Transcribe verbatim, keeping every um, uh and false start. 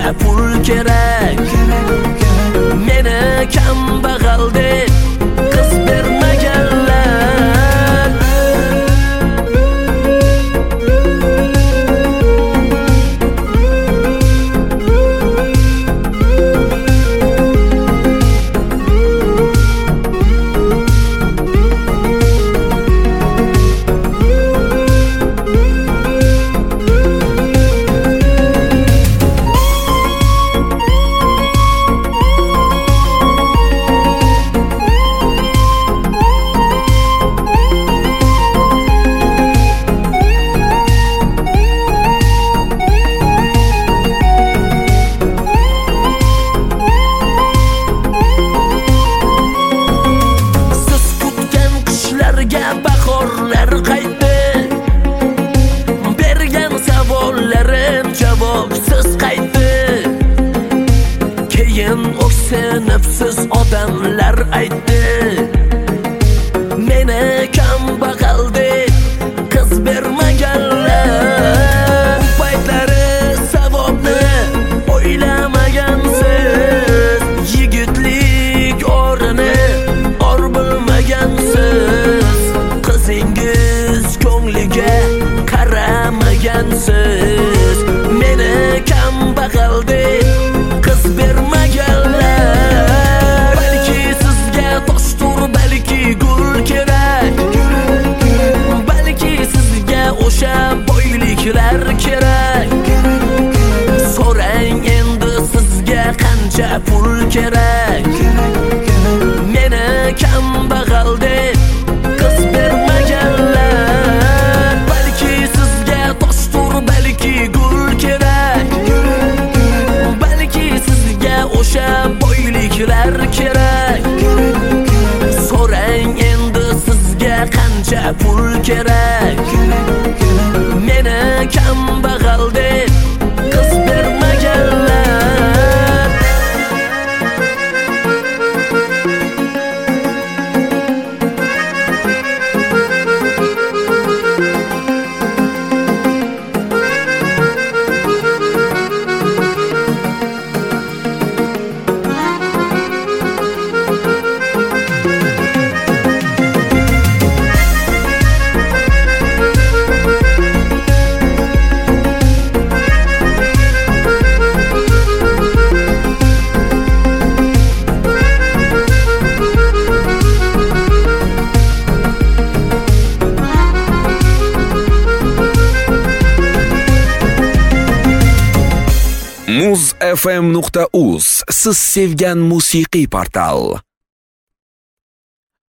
pul kerak. Meni kambag'al deb qiz bermaganlar. Bahorlar qaytdi, bergan savollarim javobsiz qaytdi. Keyin o'ksinibsiz odamlar aytdi, meni kambag'al deb qiz bermaganlar. Bu paytlari savobni o'ylamagansiz, yigitlik o'rni or bilmagansiz, qizingiz ko'ngliga qaramagansiz. Meni kambag'al deb qiz bermaganlar. Balki sizga toshtur, balki gul kerak, balki sizga o'sha boyliklar kerak. So'rang endi sizga qancha pul kerak. Meni kambag'al deb qiz bermaganlar. Balki sizga toshtur, balki gul kerak, balki sizga o'sha boyliklar kerak. So'rang endi sizga qancha pul kerak. Meni kambag'al deb qiz bermaganlar. muz f m nuqta uz siz sevgan musiqiy portal.